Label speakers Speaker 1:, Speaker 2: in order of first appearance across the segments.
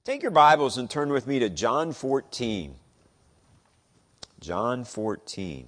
Speaker 1: Take your Bibles and turn with me to John 14. John 14.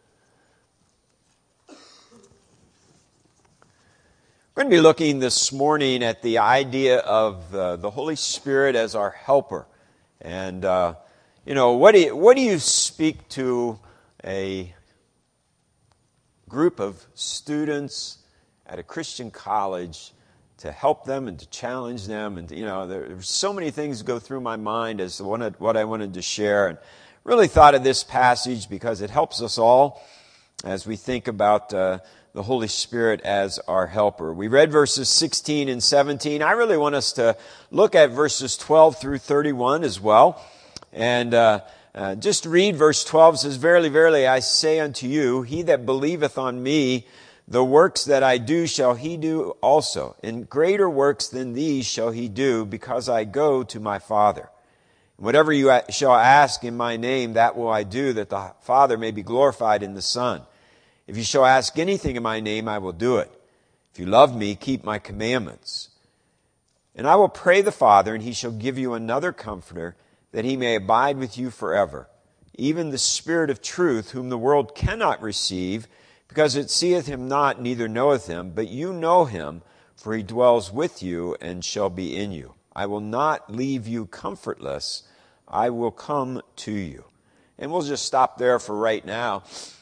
Speaker 1: We're going to be looking this morning at the idea of the Holy Spirit as our helper. And, what do you speak to a group of students at a Christian college to help them and to challenge them? And, there's so many things go through my mind as to what I wanted to share. And really thought of this passage because it helps us all as we think about the Holy Spirit as our helper. We read verses 16 and 17. I really want us to look at verses 12 through 31 as well. And just read verse 12. It says, Verily, verily, I say unto you, he that believeth on me, the works that I do shall he do also. And greater works than these shall he do, because I go to my Father. Whatever you shall ask in my name, that will I do, that the Father may be glorified in the Son. If you shall ask anything in my name, I will do it. If you love me, keep my commandments. And I will pray the Father, and he shall give you another Comforter, that he may abide with you forever, even the Spirit of truth, whom the world cannot receive, because it seeth him not, neither knoweth him, but you know him, for he dwells with you and shall be in you. I will not leave you comfortless. I will come to you. And we'll just stop there for right now.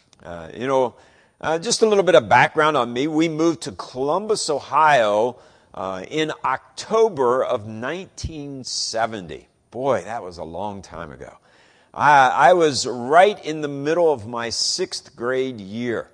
Speaker 1: Just a little bit of background on me. We moved to Columbus, Ohio in October of 1970. Boy, that was a long time ago. I was right in the middle of my 6th grade year.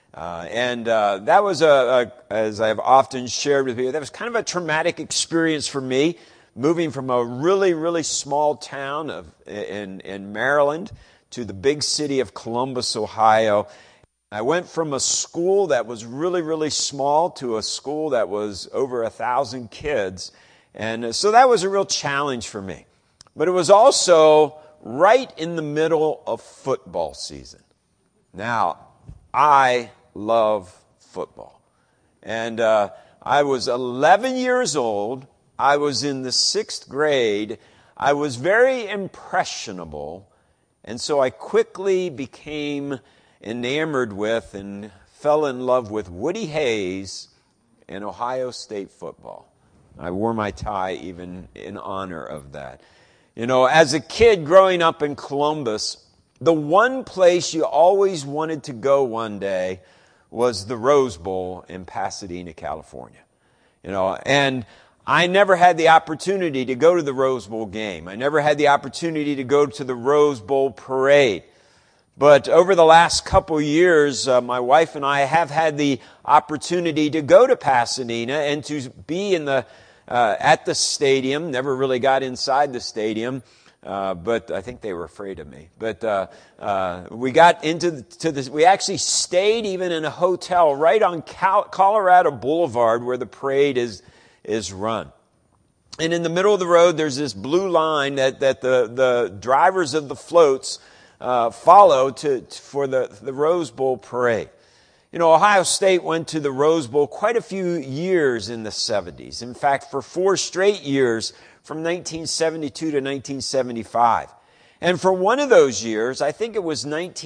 Speaker 1: That was, as I've often shared with you, that was kind of a traumatic experience for me, moving from a really, really small town in Maryland to the big city of Columbus, Ohio. I went from a school that was really, really small to a school that was over 1,000 kids. And so that was a real challenge for me. But it was also right in the middle of football season. Now, I love football. And I was 11 years old. I was in the 6th grade. I was very impressionable. And so I quickly became enamored with and fell in love with Woody Hayes and Ohio State football. I wore my tie even in honor of that. As a kid growing up in Columbus, the one place you always wanted to go one day was the Rose Bowl in Pasadena, California. And I never had the opportunity to go to the Rose Bowl game. I never had the opportunity to go to the Rose Bowl parade. But over the last couple years, my wife and I have had the opportunity to go to Pasadena and to be at the stadium. Never really got inside the stadium. But I think they were afraid of me. But we got into this. We actually stayed even in a hotel right on Colorado Boulevard where the parade is run. And in the middle of the road, there's this blue line that the drivers of the floats follow for the Rose Bowl parade. Ohio State went to the Rose Bowl quite a few years in the 70s. In fact, for 4 straight years, from 1972 to 1975. And for one of those years, I think it was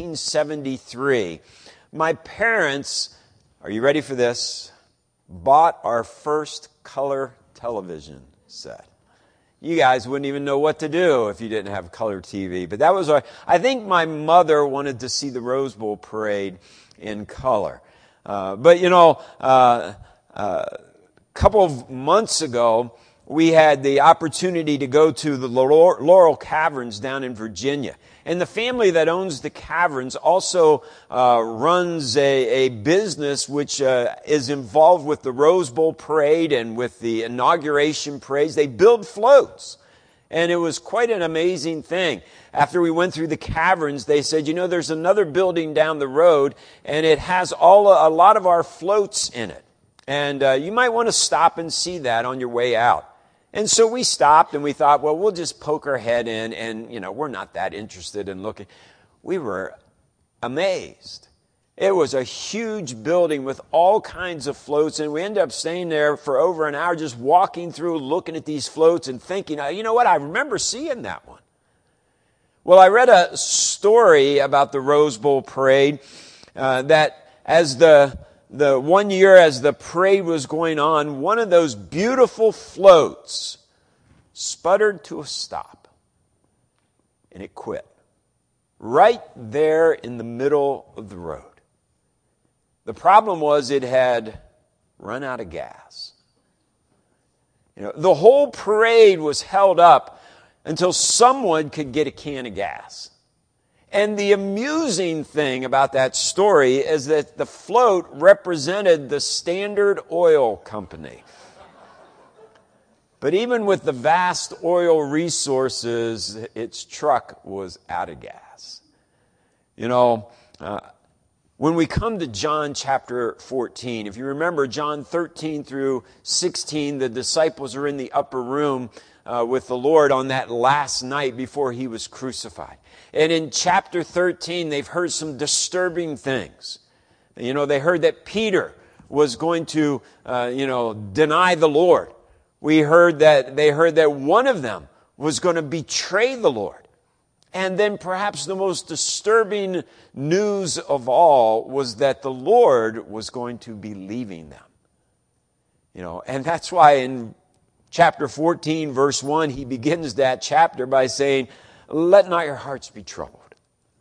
Speaker 1: 1973, my parents, are you ready for this, bought our first color television set. You guys wouldn't even know what to do if you didn't have color TV. But that was I think my mother wanted to see the Rose Bowl parade in color. A couple of months ago, we had the opportunity to go to the Laurel Caverns down in Virginia. And the family that owns the caverns also runs a business which is involved with the Rose Bowl parade and with the inauguration parades. They build floats. And it was quite an amazing thing. After we went through the caverns, they said, there's another building down the road, and it has a lot of our floats in it. And you might want to stop and see that on your way out. And so we stopped and we thought, well, we'll just poke our head in and, we're not that interested in looking. We were amazed. It was a huge building with all kinds of floats, and we ended up staying there for over an hour just walking through, looking at these floats and thinking, you know what, I remember seeing that one. Well, I read a story about the Rose Bowl parade that as the 1 year as the parade was going on, one of those beautiful floats sputtered to a stop, and it quit right there in the middle of the road. The problem was it had run out of gas. The whole parade was held up until someone could get a can of gas. And the amusing thing about that story is that the float represented the Standard Oil Company. But even with the vast oil resources, its truck was out of gas. When we come to John chapter 14, if you remember John 13 through 16, the disciples are in the upper room with the Lord on that last night before he was crucified. And in chapter 13, they've heard some disturbing things. They heard that Peter was going to, deny the Lord. They heard that one of them was going to betray the Lord. And then perhaps the most disturbing news of all was that the Lord was going to be leaving them. And that's why in chapter 14, verse 1, he begins that chapter by saying, "Let not your hearts be troubled."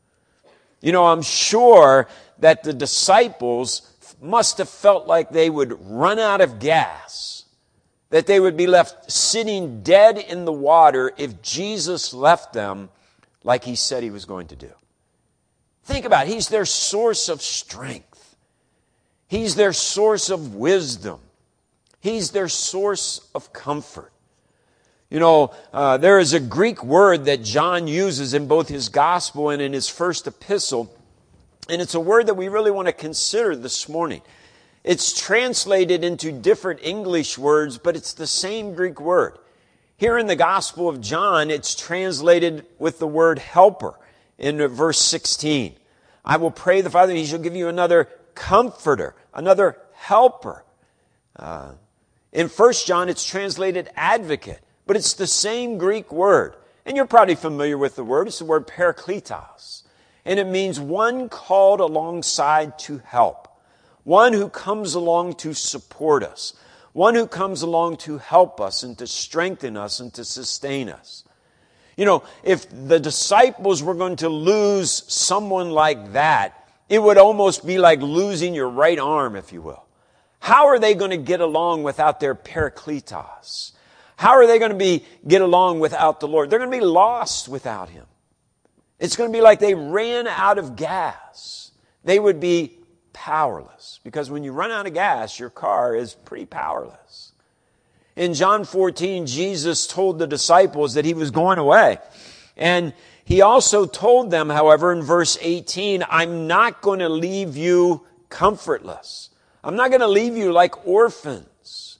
Speaker 1: I'm sure that the disciples must have felt like they would run out of gas, that they would be left sitting dead in the water if Jesus left them like he said he was going to do. Think about it. He's their source of strength. He's their source of wisdom. He's their source of comfort. There is a Greek word that John uses in both his gospel and in his first epistle, and it's a word that we really want to consider this morning. It's translated into different English words, but it's the same Greek word. Here in the Gospel of John, it's translated with the word helper in verse 16. I will pray the Father, he shall give you another comforter, another helper. In 1 John, it's translated advocate, but it's the same Greek word. And you're probably familiar with the word. It's the word parakletos. And it means one called alongside to help. One who comes along to support us. One who comes along to help us and to strengthen us and to sustain us. If the disciples were going to lose someone like that, it would almost be like losing your right arm, if you will. How are they going to get along without their parakletos? How are they going to get along without the Lord? They're going to be lost without him. It's going to be like they ran out of gas. They would be powerless. Because when you run out of gas, your car is pretty powerless. In John 14, Jesus told the disciples that he was going away. And he also told them, however, in verse 18, I'm not going to leave you comfortless. I'm not going to leave you like orphans.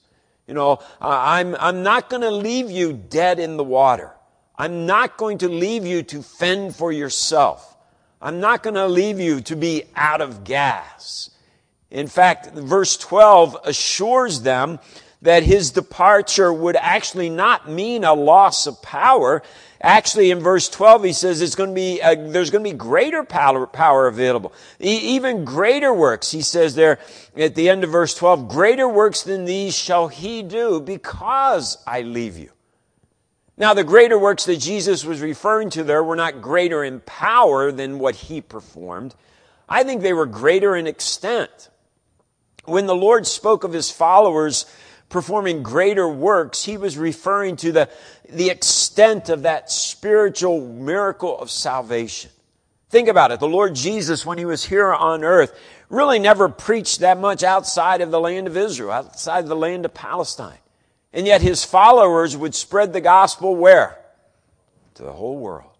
Speaker 1: I'm not going to leave you dead in the water. I'm not going to leave you to fend for yourself. I'm not going to leave you to be out of gas. In fact, verse 12 assures them that his departure would actually not mean a loss of power. Actually, in verse 12, he says there's going to be greater power available. Even greater works, he says there at the end of verse 12, greater works than these shall he do because I leave you. Now, the greater works that Jesus was referring to there were not greater in power than what he performed. I think they were greater in extent. When the Lord spoke of his followers performing greater works, he was referring to the extent of that spiritual miracle of salvation. Think about it. The Lord Jesus, when he was here on earth, really never preached that much outside of the land of Israel, outside of the land of Palestine. And yet his followers would spread the gospel where? To the whole world.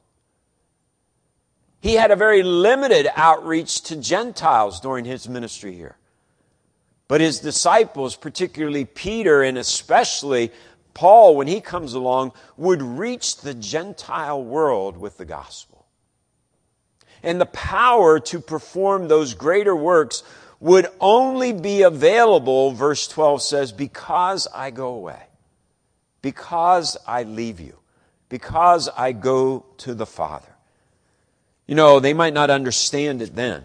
Speaker 1: He had a very limited outreach to Gentiles during his ministry here. But his disciples, particularly Peter and especially Paul, when he comes along, would reach the Gentile world with the gospel. And the power to perform those greater works would only be available, verse 12 says, because I go away, because I leave you, because I go to the Father. You know, they might not understand it then.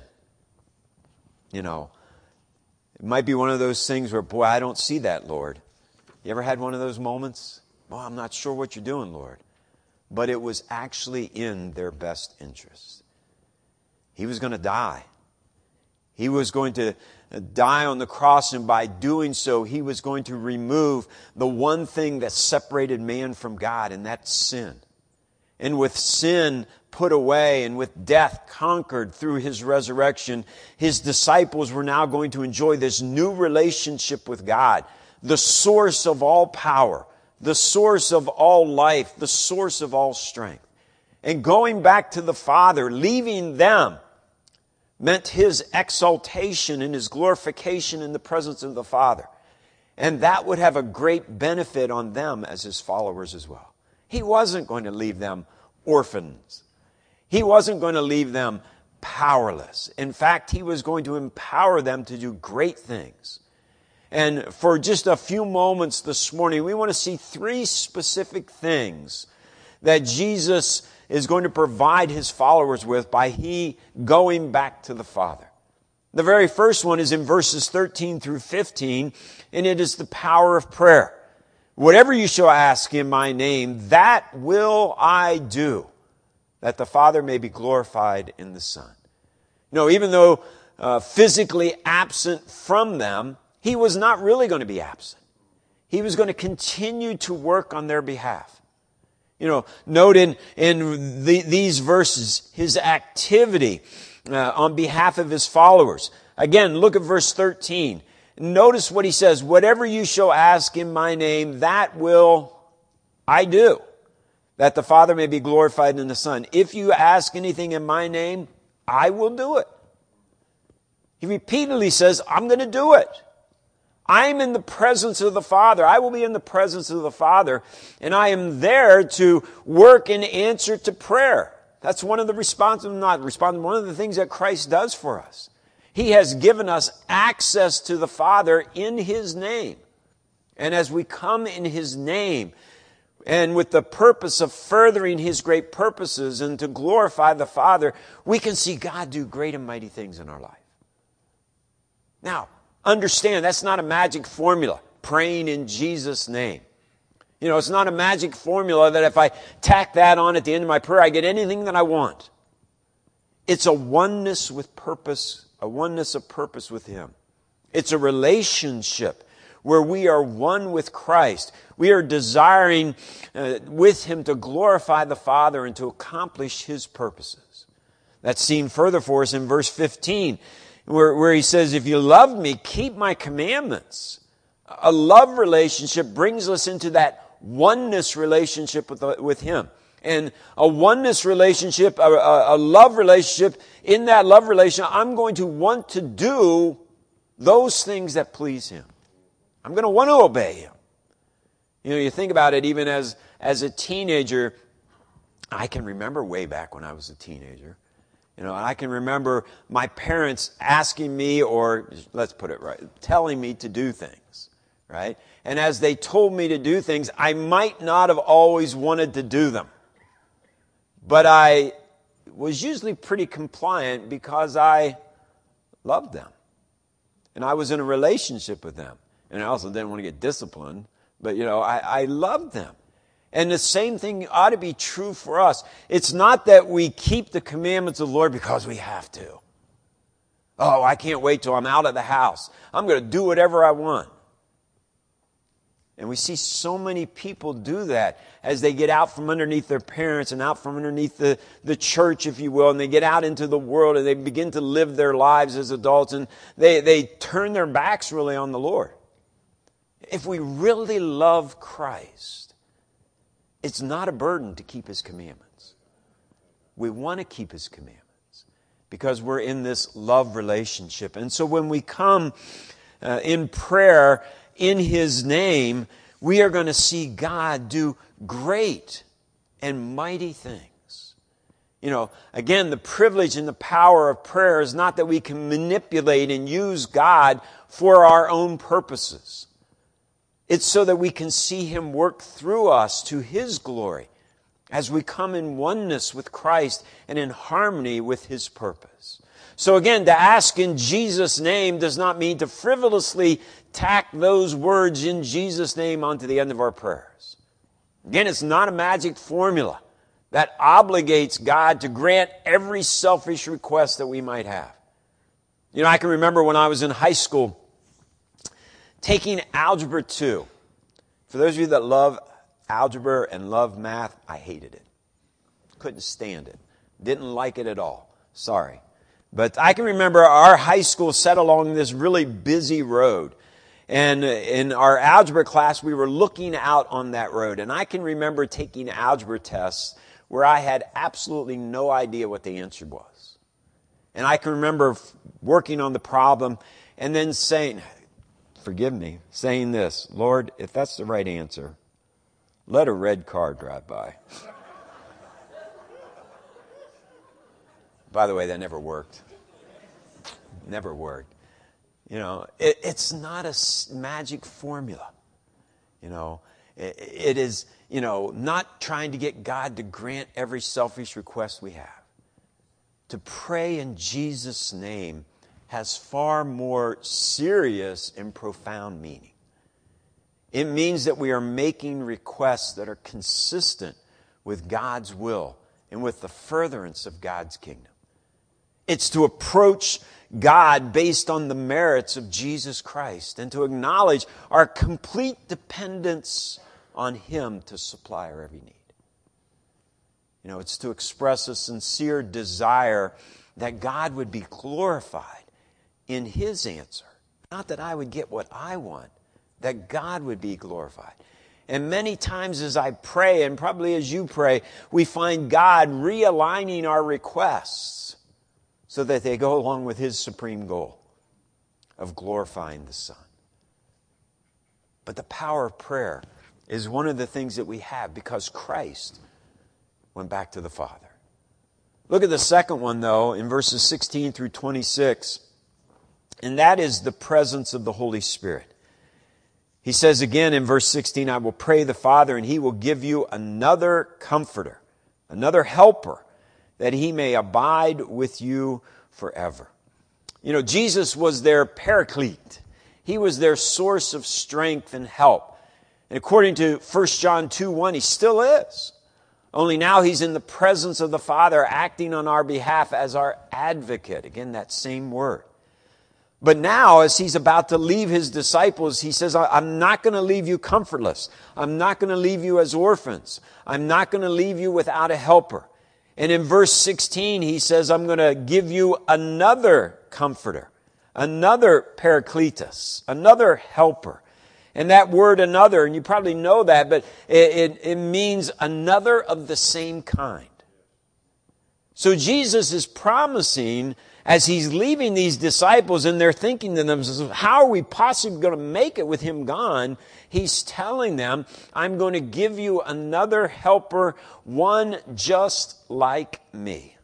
Speaker 1: You know, it might be one of those things where, boy, I don't see that, Lord. You ever had one of those moments? Well, I'm not sure what you're doing, Lord. But it was actually in their best interest. He was going to die. He was going to die on the cross, and by doing so, He was going to remove the one thing that separated man from God, and that's sin. And with sin put away and with death conquered through His resurrection, His disciples were now going to enjoy this new relationship with God, the source of all power, the source of all life, the source of all strength. And going back to the Father, leaving them, meant His exaltation and His glorification in the presence of the Father. And that would have a great benefit on them as His followers as well. He wasn't going to leave them orphans. He wasn't going to leave them powerless. In fact, He was going to empower them to do great things. And for just a few moments this morning, we want to see three specific things that Jesus is going to provide His followers with by He going back to the Father. The very first one is in verses 13 through 15, and it is the power of prayer. Whatever you shall ask in my name, that will I do, that the Father may be glorified in the Son. You know, even though physically absent from them, He was not really going to be absent. He was going to continue to work on their behalf. You know, note in these verses His activity on behalf of His followers. Again, look at verse 13. Notice what He says, whatever you shall ask in my name, that will I do, that the Father may be glorified in the Son. If you ask anything in my name, I will do it. He repeatedly says, I'm going to do it. I'm in the presence of the Father. I will be in the presence of the Father, and I am there to work in answer to prayer. That's one of the one of the things that Christ does for us. He has given us access to the Father in His name. And as we come in His name, and with the purpose of furthering His great purposes and to glorify the Father, we can see God do great and mighty things in our life. Now, understand, that's not a magic formula, praying in Jesus' name. You know, it's not a magic formula that if I tack that on at the end of my prayer, I get anything that I want. It's a oneness with purpose, a oneness of purpose with Him. It's a relationship where we are one with Christ. We are desiring with Him to glorify the Father and to accomplish His purposes. That's seen further for us in verse 15. Where He says, if you love me, keep my commandments. A love relationship brings us into that oneness relationship with Him. And a oneness relationship, a love relationship, in that love relationship, I'm going to want to do those things that please Him. I'm going to want to obey Him. You know, you think about it, even as a teenager, I can remember way back when I was a teenager. You know, I can remember my parents asking me, or let's put it right, telling me to do things, right? And as they told me to do things, I might not have always wanted to do them. But I was usually pretty compliant because I loved them. And I was in a relationship with them. And I also didn't want to get disciplined, but, you know, I loved them. And the same thing ought to be true for us. It's not that we keep the commandments of the Lord because we have to. Oh, I can't wait till I'm out of the house. I'm going to do whatever I want. And we see so many people do that as they get out from underneath their parents and out from underneath the church, if you will, and they get out into the world and they begin to live their lives as adults, and they turn their backs really on the Lord. If we really love Christ, it's not a burden to keep His commandments. We want to keep His commandments because we're in this love relationship. And so when we come in prayer in His name, we are going to see God do great and mighty things. Again, the privilege and the power of prayer is not that we can manipulate and use God for our own purposes. It's so that we can see Him work through us to His glory as we come in oneness with Christ and in harmony with His purpose. So again, to ask in Jesus' name does not mean to frivolously tack those words in Jesus' name onto the end of our prayers. Again, it's not a magic formula that obligates God to grant every selfish request that we might have. I can remember when I was in high school taking Algebra 2. For those of you that love algebra and love math, I hated it. Couldn't stand it. Didn't like it at all. Sorry. But I can remember our high school sat along this really busy road. And in our algebra class, we were looking out on that road. And I can remember taking algebra tests where I had absolutely no idea what the answer was. And I can remember working on the problem and then saying this, Lord, if that's the right answer, let a red car drive by. By the way, that never worked. Never worked. It's not a magic formula. It is, not trying to get God to grant every selfish request we have. To pray in Jesus' name has far more serious and profound meaning. It means that we are making requests that are consistent with God's will and with the furtherance of God's kingdom. It's to approach God based on the merits of Jesus Christ and to acknowledge our complete dependence on Him to supply our every need. It's to express a sincere desire that God would be glorified in His answer. Not that I would get what I want, that God would be glorified. And many times as I pray, and probably as you pray, we find God realigning our requests so that they go along with His supreme goal of glorifying the Son. But the power of prayer is one of the things that we have because Christ went back to the Father. Look at the second one, though, in verses 16 through 26. And that is the presence of the Holy Spirit. He says again in verse 16, I will pray the Father, and He will give you another comforter, another helper, that He may abide with you forever. Jesus was their paraclete. He was their source of strength and help. And according to 1 John 2:1, He still is. Only now He's in the presence of the Father, acting on our behalf as our advocate. Again, that same word. But now, as He's about to leave His disciples, He says, I'm not going to leave you comfortless. I'm not going to leave you as orphans. I'm not going to leave you without a helper. And in verse 16, He says, I'm going to give you another comforter, another paracletus, another helper. And that word another, and you probably know that, but it means another of the same kind. So Jesus is promising, as He's leaving these disciples and they're thinking to themselves, how are we possibly going to make it with Him gone? He's telling them, I'm going to give you another helper, one just like me.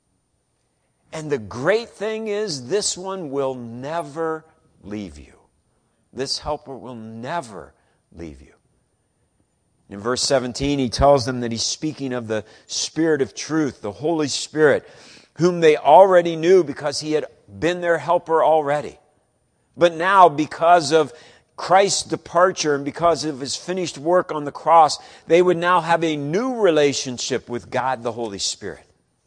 Speaker 1: And the great thing is, this one will never leave you. This helper will never leave you. In verse 17, He tells them that He's speaking of the Spirit of truth, the Holy Spirit, whom they already knew because He had been their helper already. But now, because of Christ's departure and because of His finished work on the cross, they would now have a new relationship with God the Holy Spirit.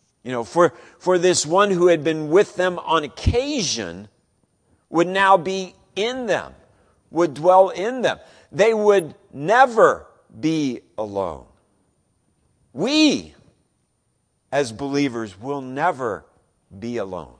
Speaker 1: For this one who had been with them on occasion would now be in them, would dwell in them. They would never be alone. We, as believers, will never be alone.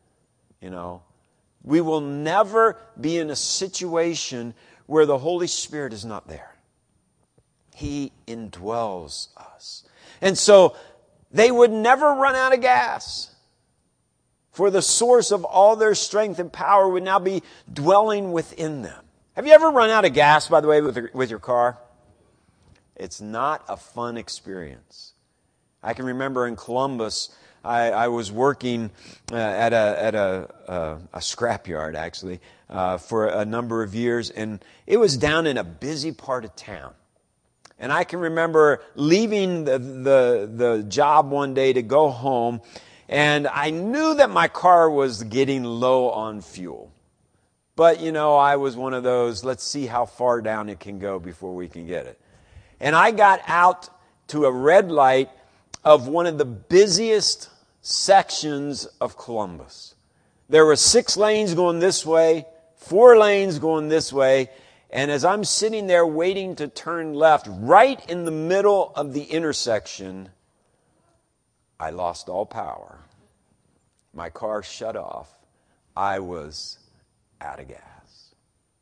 Speaker 1: We will never be in a situation where the Holy Spirit is not there. He indwells us. And so they would never run out of gas. For the source of all their strength and power would now be dwelling within them. Have you ever run out of gas, by the way, with your car? It's not a fun experience. I can remember in Columbus, I was working at a scrapyard, actually, for a number of years, and it was down in a busy part of town. And I can remember leaving the job one day to go home, and I knew that my car was getting low on fuel. But, I was one of those, let's see how far down it can go before we can get it. And I got out to a red light of one of the busiest sections of Columbus. There were 6 lanes going this way, 4 lanes going this way, and as I'm sitting there waiting to turn left, right in the middle of the intersection, I lost all power. My car shut off. I was out of gas.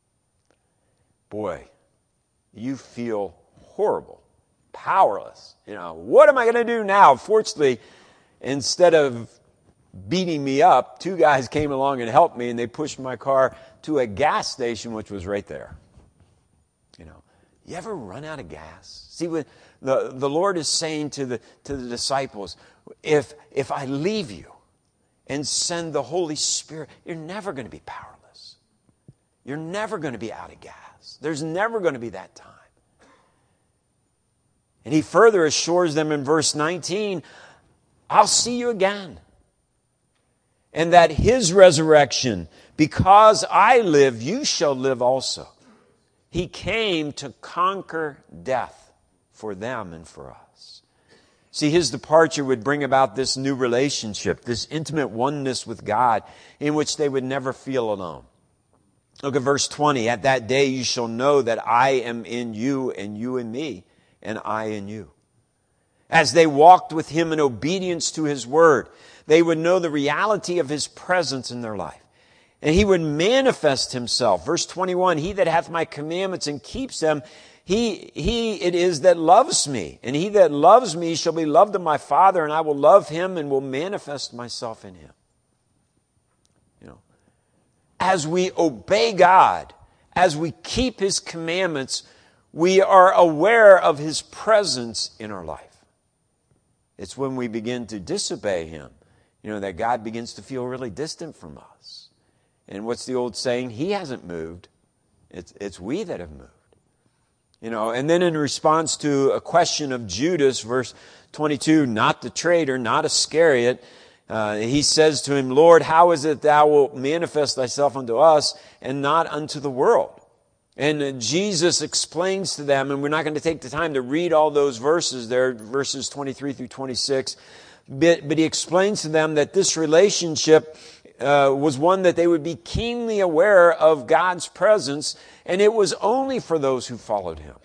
Speaker 1: Boy, you feel horrible, powerless. What am I going to do now? Fortunately, instead of beating me up, 2 guys came along and helped me, and they pushed my car to a gas station, which was right there. You ever run out of gas? See, what the Lord is saying to the disciples, if I leave you and send the Holy Spirit, you're never going to be powerless. You're never going to be out of gas. There's never going to be that time. And he further assures them in verse 19, I'll see you again. And that his resurrection, because I live, you shall live also. He came to conquer death for them and for us. See, his departure would bring about this new relationship, this intimate oneness with God in which they would never feel alone. Look at verse 20. At that day you shall know that I am in you and you in me and I in you. As they walked with him in obedience to his word, they would know the reality of his presence in their life. And he would manifest himself. Verse 21, he that hath my commandments and keeps them, he it is that loves me. And he that loves me shall be loved of my Father, and I will love him and will manifest myself in him. As we obey God, as we keep his commandments, we are aware of his presence in our life. It's when we begin to disobey him, that God begins to feel really distant from us. And what's the old saying? He hasn't moved. It's we that have moved. And then in response to a question of Judas, verse 22, not the traitor, not Iscariot, he says to him, Lord, how is it thou wilt manifest thyself unto us and not unto the world? And Jesus explains to them, and we're not going to take the time to read all those verses there, verses 23 through 26, but he explains to them that this relationship was one that they would be keenly aware of God's presence, and it was only for those who followed him.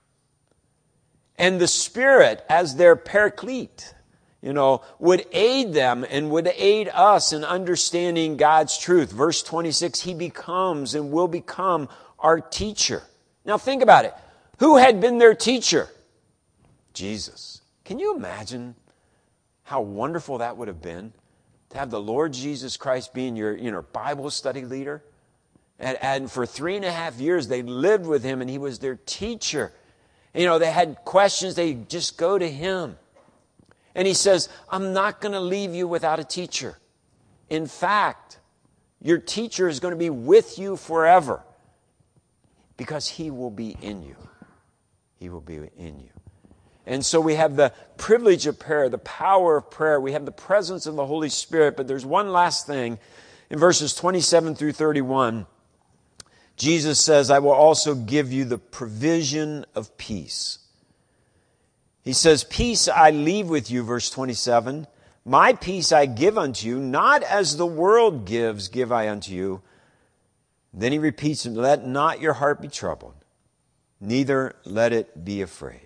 Speaker 1: And the Spirit, as their paraclete, would aid them and would aid us in understanding God's truth. Verse 26, he becomes and will become our teacher. Now think about it. Who had been their teacher? Jesus. Can you imagine how wonderful that would have been? To have the Lord Jesus Christ being your Bible study leader. And for 3.5 years, they lived with him and he was their teacher. They had questions, they just go to him. And he says, I'm not going to leave you without a teacher. In fact, your teacher is going to be with you forever because he will be in you. He will be in you. And so we have the privilege of prayer, the power of prayer. We have the presence of the Holy Spirit. But there's one last thing. In verses 27 through 31, Jesus says, I will also give you the provision of peace. He says, peace I leave with you, verse 27. My peace I give unto you, not as the world gives, give I unto you. Then he repeats, let not your heart be troubled, neither let it be afraid.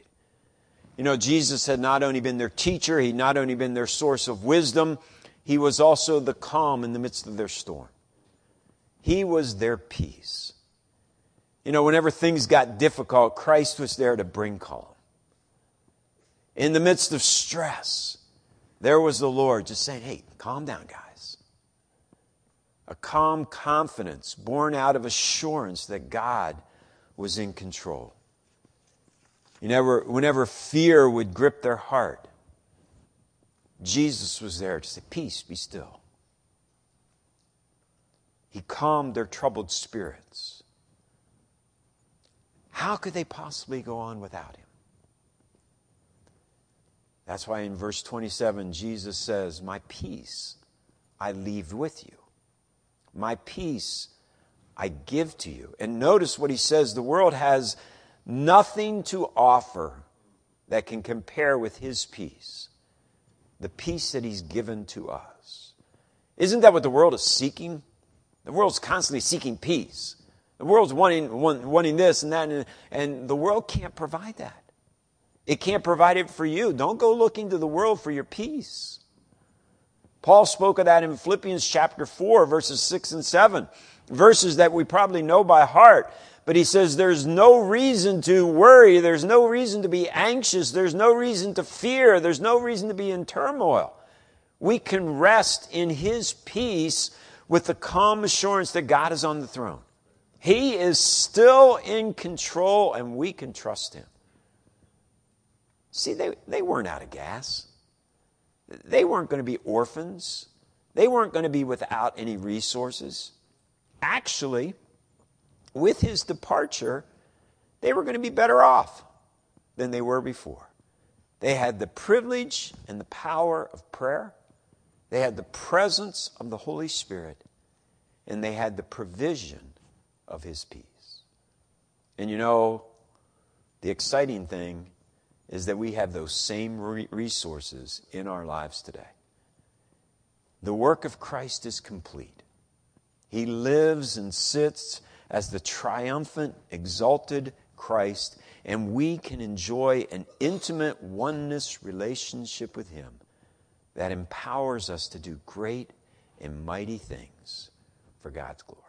Speaker 1: Jesus had not only been their teacher, he'd not only been their source of wisdom, he was also the calm in the midst of their storm. He was their peace. Whenever things got difficult, Christ was there to bring calm. In the midst of stress, there was the Lord just saying, hey, calm down, guys. A calm confidence born out of assurance that God was in control. Whenever fear would grip their heart, Jesus was there to say, peace, be still. He calmed their troubled spirits. How could they possibly go on without him? That's why in verse 27, Jesus says, my peace I leave with you. My peace I give to you. And notice what he says, the world has nothing to offer that can compare with his peace. The peace that he's given to us. Isn't that what the world is seeking? The world's constantly seeking peace. The world's wanting this and that, and the world can't provide that. It can't provide it for you. Don't go looking to the world for your peace. Paul spoke of that in Philippians chapter 4, verses 6 and 7. Verses that we probably know by heart. But he says there's no reason to worry. There's no reason to be anxious. There's no reason to fear. There's no reason to be in turmoil. We can rest in his peace with the calm assurance that God is on the throne. He is still in control and we can trust him. See, they weren't out of gas. They weren't going to be orphans. They weren't going to be without any resources. Actually, with his departure, they were going to be better off than they were before. They had the privilege and the power of prayer. They had the presence of the Holy Spirit. And they had the provision of his peace. And you know, the exciting thing is that we have those same resources in our lives today. The work of Christ is complete. He lives and sits as the triumphant, exalted Christ, and we can enjoy an intimate oneness relationship with him that empowers us to do great and mighty things for God's glory.